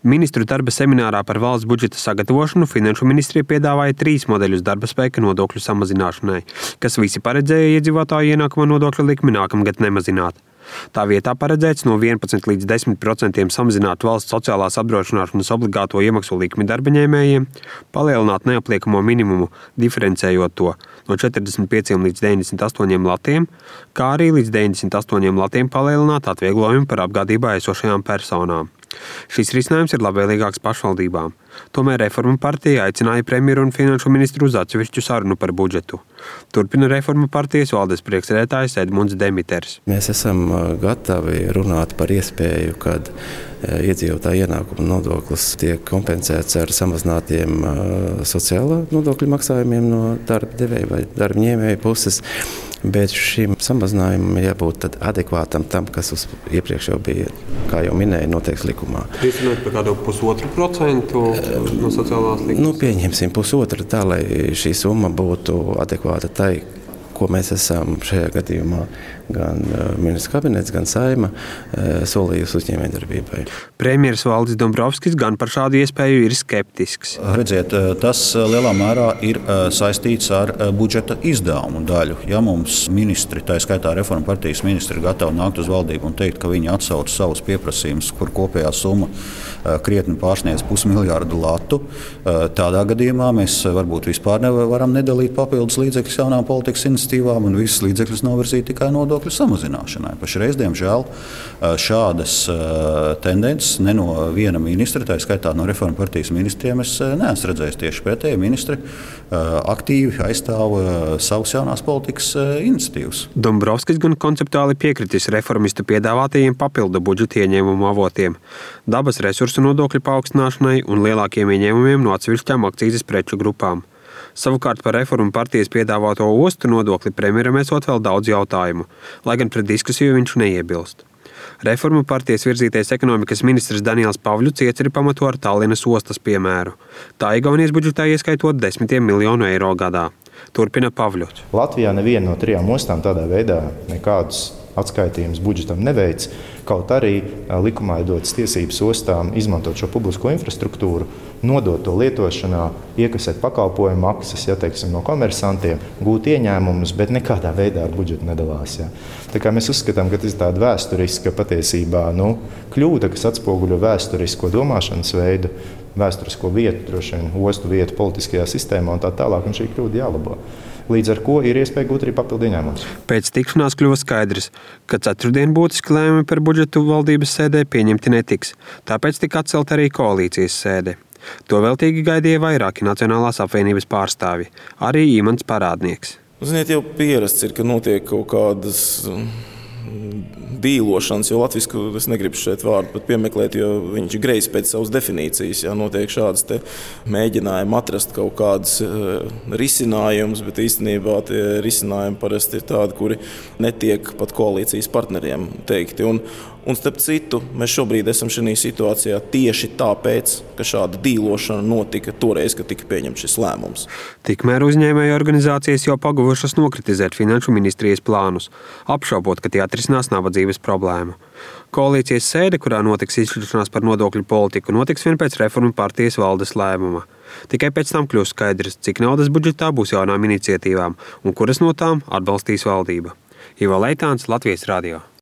Ministru darba seminārā par valsts budžeta sagatavošanu Finanšu ministrija piedāvāja 3 modeļus darba spēka nodokļu samazināšanai, kas visi paredzēja iedzīvotāju ienākuma nodokļa likmi nākamgad nemazināt. Tā vietā paredzēts no 11 līdz 10% samazināt valsts sociālās apdrošināšanas obligāto iemaksu likmi darbaņēmējiem, palielināt neapliekamo minimumu, diferencējot to no 45 līdz 98 latiem, kā arī līdz 98 latiem palielināt atvieglojumu par apgādībā esošajām personām. Šis risinājums ir labvēlīgāks pašvaldībām. Tomēr Reformu partija aicināja premjeru un finanšu ministru uz atsevišķu sarunu par budžetu. Turpina Reformu partijas valdes priekšsēdētājs Edmunds Demiters. Mēs esam gatavi runāt par iespēju, kad iedzīvotāju ienākuma nodoklis tiek kompensēts ar samazinātiem sociālā nodokļu maksājumiem no darba devēja vai darba ņēmēja puses. Bet šim samazinājumam jābūt adekvātam tam, kas iepriekš jau bija, kā jau minēju, noteikts likumā. Jūs runājat par kādu 1,5% no sociālās likmes? Pieņemsim 1,5%, tā lai šī summa būtu adekvāta tai, ko mēs esam šajā gadījumā gan ministrs kabinets, gan Saeima solījusi uzņēmējdarbībai. Premjeras Valdis Dombrovskis gan par šādu iespēju ir skeptisks. Redziet, tas lielā mērā ir saistīts ar budžeta izdevumu daļu. Ja mums ministri, tā skaitā Reformu partijas ministri, ir gatavi nākt uz valdību un teikt, ka viņi atsauc savus pieprasījumus, kur kopējā summa krietni pārsniedz 500 miljārdu latu, tādā gadījumā mēs varbūt vispār nevaram nedalīt papildus līdzekļus jaunām politikas iniciatīvām un visus līdzekļus novirzīt tikai nodokļu samazināšanai. Pašreiz, diemžēl, šādas tendences ne no viena ministra, tā skaitā no Reformu partijas ministriem, es neesmu redzējis. Tieši pretēji ministri aktīvi aizstāv savas jaunās politikas iniciatīvas. Dombrovskis gan konceptuāli piekritis reformistu piedāvātajiem papildu budžeta ieņēmumu avotiem, dabas resursu nodokļu paaugstināšanai un lielākiem ieņēmumiem no atsevišķām akcīzes preču grupām. Savukārt par Reformu partijas piedāvāto ostu nodokli premjeram esot vēl daudz jautājumu, lai gan pret diskusiju viņš neiebilst. Reformu partijas virzītais ekonomikas ministrs Daniels Pavļuts ieceri pamato ar Tallinas ostas piemēru. Tā Igaunijas budžetā ieskaitot 10 miljonu eiro gadā. Turpina Pavļuts. Latvijā neviena no 3 ostām tādā veidā nekādus atskaitījumus budžetam neveic, kaut arī likumā ir dotas tiesības ostām izmantot šo publisko infrastruktūru, nodot to lietošanā, iekasēt pakalpojumu maksas, no komersantiem, gūt ieņēmumus, bet nekādā veidā ar budžetu nedalās. Tā kā mēs uzskatām, ka tas ir tāda vēsturiska patiesībā kļūda, kas atspoguļo vēsturisko domāšanas veidu, vēsturisko vietu, droši vien ostu vietu politiskajā sistēmā un tā tālāk, un šī kļūda jālabo. Līdz ar ko ir iespēja gūt arī papildu ieņēmumus. Pēc tikšanās kļuva skaidrs, ka ceturtdien būtiski lēmumi par budžetu valdības sēdē pieņemti netiks, tāpēc tika atcelta arī koalīcijas sēde. To veltīgi gaidīja vairāki Nacionālās apvienības pārstāvji, arī Imants Parādnieks. Ziniet, jau pierasts ir, ka notiek kaut kādas dīlošanas, jo latvisku es negribu šeit vārdu pat piemeklēt, jo viņš ir greizs pēc savas definīcijas. Notiek šādas te mēģinājumi atrast kaut kādas risinājumus, bet īstenībā tie risinājumi parasti ir tādi, kuri netiek pat koalīcijas partneriem teikti. Un starp citu, mēs šobrīd esam šajā situācijā tieši tāpēc, ka šāda dīlošana notika toreiz, kad tika pieņemts šis lēmums. Tikmēr uzņēmēju organizācijas jau paguvušas nokritizēt finanšu ministrijas plānus, apšaubot, ka tie atrisinās nabadzības problēmu. Koalīcijas sēde, kurā notiks izšķiršanās par nodokļu politiku, notiks vien pēc Reformu partijas valdes lēmuma. Tikai pēc tam kļūs skaidrs, cik naudas budžetā būs jaunām iniciatīvām un kuras no tām atbalstīs valdība. Ivo Leitāns, Latvijas radio.